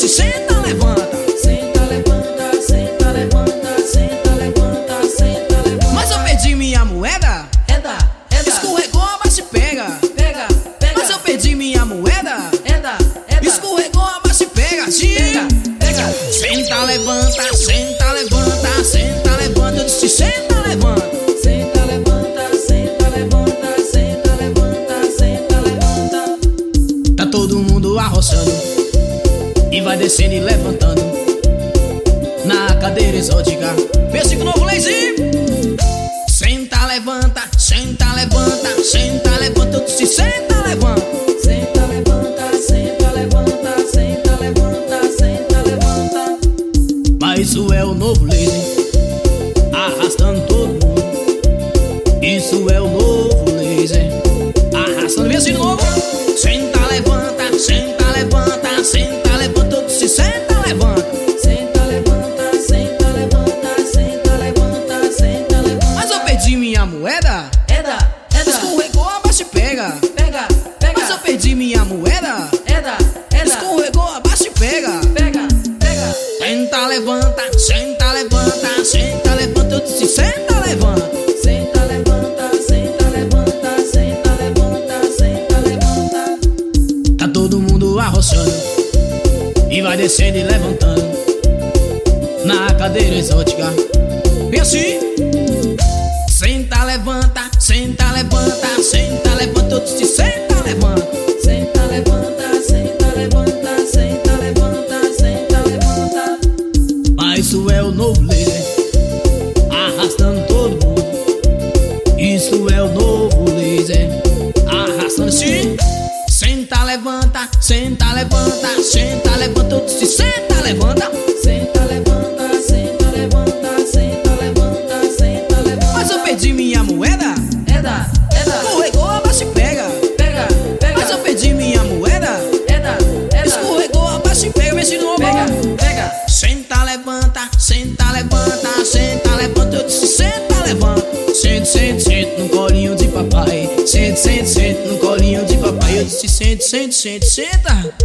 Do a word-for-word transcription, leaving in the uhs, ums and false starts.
disse senta, levanta. Senta, levanta, senta, levanta, senta, levanta, senta, levanta. Mas eu perdi minha moeda. Eda, eda. Escorregou, abaixa e pega. Pega, pega. Mas eu perdi minha moeda. Eda, eda. Escorregou, abaixa e pega. Sim. Pega, pega. Senta, levanta, senta, levanta, senta, levanta. Eu disse senta, levanta. Senta, levanta, senta, levanta, senta, levanta, senta, levanta. Tá todo mundo arroçando e vai descendo e levantando na cadeira exótica. Pense com o novo lazy. Senta, levanta, senta, levanta, senta, levanta. Eu disse senta, levanta. Senta, levanta, senta, levanta, senta, levanta, senta, levanta. Mas isso é o novo lazy, arrastando todo mundo. Isso é o novo lazy, arrastando. Vem assim de novo. Senta, levanta, senta, levanta, senta, levanta. Eu disse senta, levanta. Senta, levanta, senta, levanta, senta, levanta, senta, levanta. Mas eu perdi minha moeda. Eda, eda. Escorregou, abaixa e pega. Pega, pega. Mas eu perdi minha moeda. Eda, eda. Escorregou, abaixa e pega. Pega, pega. Senta, levanta, senta, levanta, senta, levanta. Eu disse senta, levanta. Senta, levanta, senta, levanta, senta, levanta, senta, levanta. Tá todo mundo arroçando e vai descendo e levantando na cadeira exótica. E assim. Senta, levanta, senta, levanta, senta, levanta. Eu disse senta, levanta. Senta, levanta, senta, levanta, senta, levanta, senta, levanta. Mas isso é o novo lazy, arrastando todo mundo. Isso é o novo lazy, arrastando assim. Senta, levanta, senta, levanta, senta, levanta. Eu disse senta, levanta. Senta, levanta, senta, levanta, senta, levanta, senta, levanta. Mas eu perdi minha moeda. Eda, eda. Escorregou, abaixa e pega. Pega, pega. Mas eu perdi minha moeda. Eda, eda. Escorregou, abaixa e pega. Vem de novo. Pega, pega. Senta, levanta, senta, levanta, senta, levanta. Eu disse senta, levanta. Sente, sente, sente no colinho de papai. Sente, sente, sente no colinho de papai. Eu disse sente, sente, sente, senta.